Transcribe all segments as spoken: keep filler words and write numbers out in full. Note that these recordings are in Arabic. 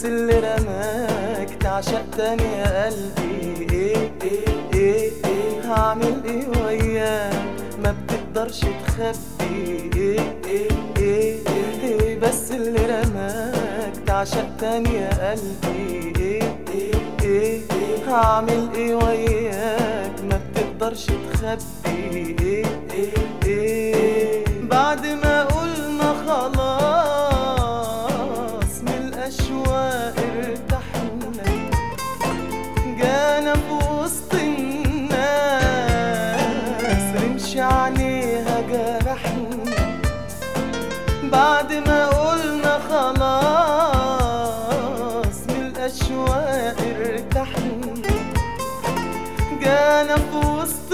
بس اللي رماك تعشق تاني يا قلبي. ايه ايه ايه ايه هعمل ايه وياك ما بتقدرش تخبي. ايه ايه ايه ايه بس اللي رماك تعشق تاني يا قلبي. ايه ايه ايه هعمل ايه وياك ما بتقدرش تخبي. ايه ايه ايه بعد ما قلنا خلاص من الاشواق ارتحنا، جانا في وسط الناس رمش عليها جرحنا. بعد ما قلنا خلاص من الاشواق ارتحنا، جانا في وسط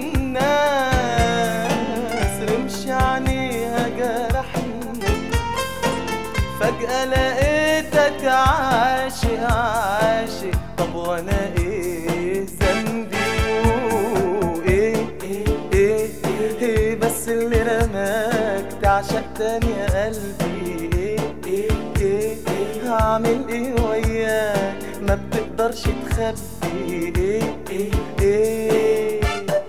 الناس رمش عليها جرحنا. فجأة لقيتك عاشق عاشق، طب وانا ايه ذنبي؟ وايه ايه ايه ايه بس اللي رماك تعشق تاني يا قلبي. ايه ايه ايه هعمل ايه وياك ما بتقدرش تخبي. ايه ايه ايه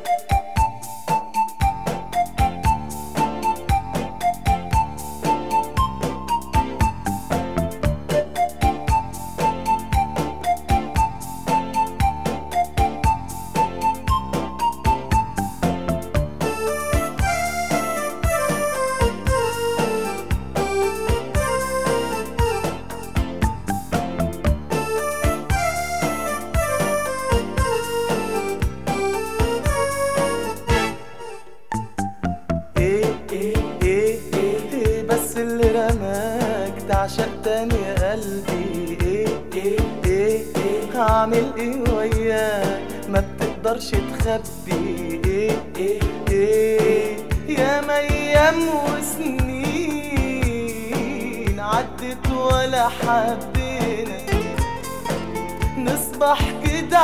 بس اللي رماك تعشق تاني يا قلبي. ايه ايه ايه هعمل ايه وياك ما بتقدرش تخبي. ايه ايه ايه يا ايام وسنين عدت ولا حبينا، نصبح كده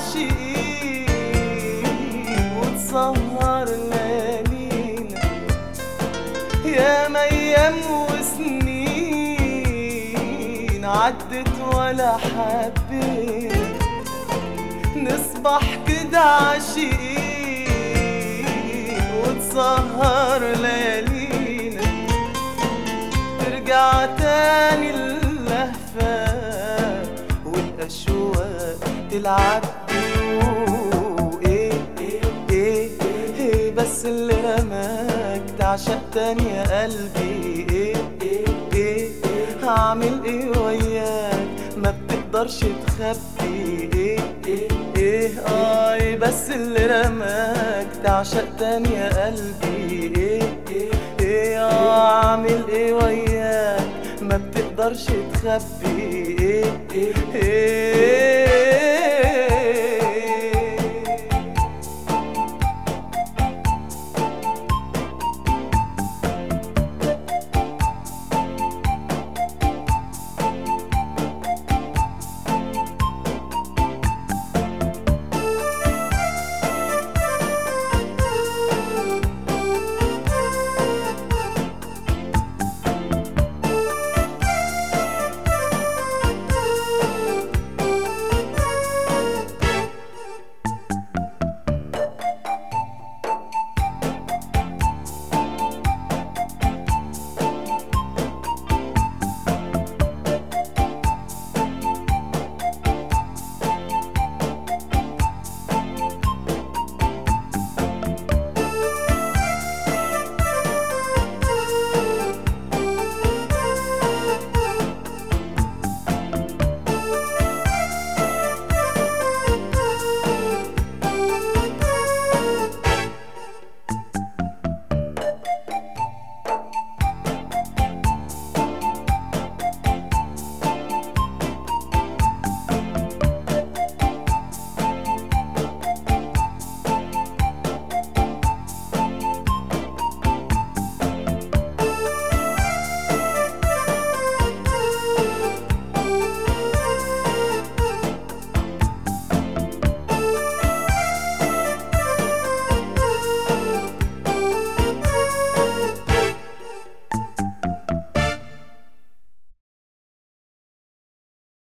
عاشقين وتسهر ليالينا. يا ايام وسنين عدت ولا حبينا، نصبح كده عاشقين وتسهر ليالينا. ترجع تاني اللهفة والاشواق تلعب ايه ايه ايه ايه بس اللي رماك تعشق تاني يا قلبي. ايه ايه ايه هعمل ايه وياك ما بتقدرش تخبي. ايه ايه ايه اي بس اللي رماك تعشق تاني يا قلبي. ايه ايه ايه اعمل ايه وياك ما بتقدرش تخبي. ايه ايه ايه